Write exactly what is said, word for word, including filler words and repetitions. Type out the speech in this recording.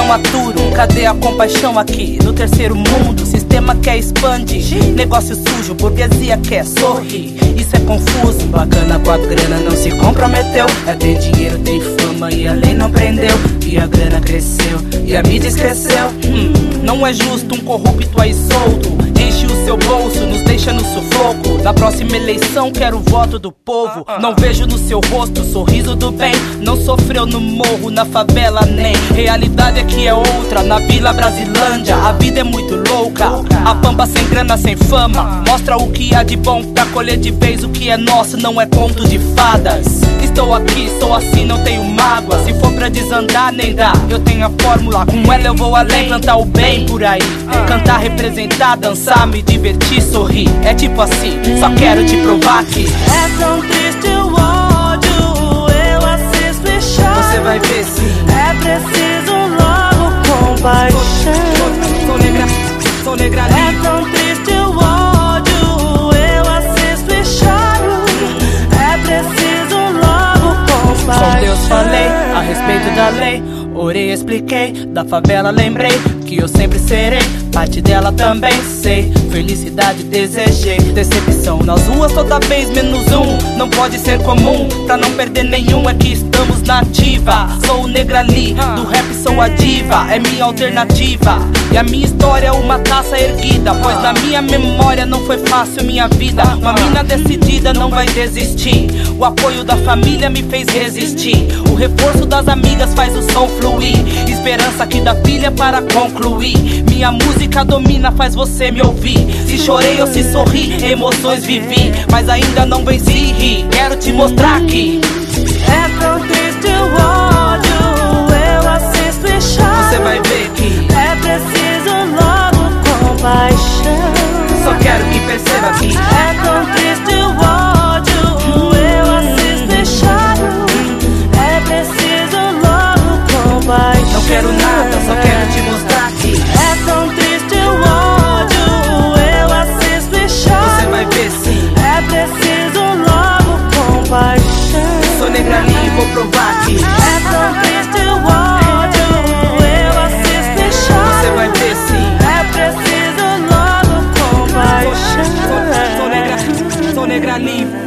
não aturo. Cadê a compaixão aqui no terceiro mundo? Sistema quer expande, negócio sujo, burguesia quer sorrir. Isso é confuso, bacana com a grana não se comprometeu. É ter dinheiro, tem fama e a lei não prendeu. E a grana cresceu, e a mídia esqueceu. hum, Não é justo um corrupto aí solto. Enche o seu bolso, nos deixa no sufoco. Na próxima eleição quero o voto do povo. Não vejo no seu rosto o sorriso do bem. Não sofreu no morro, na favela nem. Realidade aqui é outra, na Vila Brasilândia a vida é muito louca. A pampa sem grana, sem fama, mostra o que há de bom pra colher de vez o que é nosso, não é conto de fadas. Estou aqui, sou assim, não tenho mágoa. Se for pra desandar, nem dá. Eu tenho a fórmula, com ela eu vou além. Plantar o bem por aí, cantar, representar, dançar, me divertir, sorrir. É tipo assim, só quero te provar que é tão triste o ódio, eu assisto e choro. Você vai ver sim. É preciso logo compaixão. Sou negra, sou negra livre. É tão triste o ódio, eu assisto e choro. É preciso logo compaixão. Com Deus falei a respeito da lei, orei, expliquei, da favela lembrei que eu sempre serei parte dela também, sei. Felicidade desejei, decepção nas ruas toda vez menos um. Não pode ser comum, pra não perder nenhum é que estamos na ativa. Sou o Negra Lee, do rap sou a diva, é minha alternativa. E a minha história é uma taça erguida, pois na minha memória não foi fácil minha vida. Uma mina decidida não vai desistir. O apoio da família me fez resistir. O reforço das amigas faz o som fluir. Esperança aqui da filha para concluir. Minha música domina, faz você me ouvir. Se chorei ou se sorri, emoções vivi, mas ainda não venci, ri. Quero te mostrar que é tão triste o ódio, eu assisto e choro. Você vai ver que é preciso logo compaixão. Só quero que perceba que é tão triste o ódio, eu assisto e choro. É preciso logo compaixão. Não quero nada, só quero te mostrar que é tão triste o ódio, eu assisto e choro. Você vai ver sim. É preciso logo compaixão. Sou Negra Lee, vou provar que é tão triste o ódio, eu assisto e choro. Você vai ver sim. É preciso logo compaixão. Sou, sou, sou Negra, sou Negra Lee.